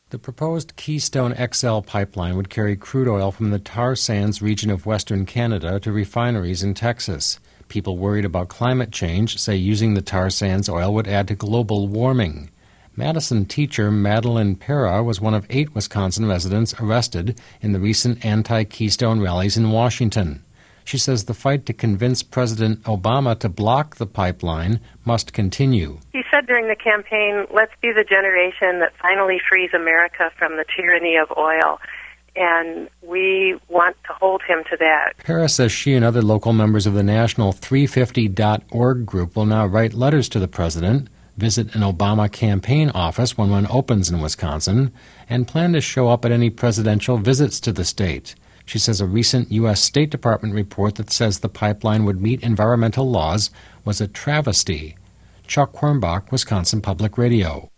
The proposed Keystone XL pipeline would carry crude oil from the tar sands region of western Canada to refineries in Texas. People worried about climate change say using the tar sands oil would add to global warming. Madison teacher Madeline Pera was one of 8 Wisconsin residents arrested in the recent anti-Keystone rallies in Washington. She says the fight to convince President Obama to block the pipeline must continue. He said during the campaign, let's be the generation that finally frees America from the tyranny of oil. And we want to hold him to that. Pera says she and other local members of the National 350.org group will now write letters to the president, visit an Obama campaign office when one opens in Wisconsin, and plan to show up at any presidential visits to the state. She says a recent U.S. State Department report that says the pipeline would meet environmental laws was a travesty. Chuck Quirmbach, Wisconsin Public Radio.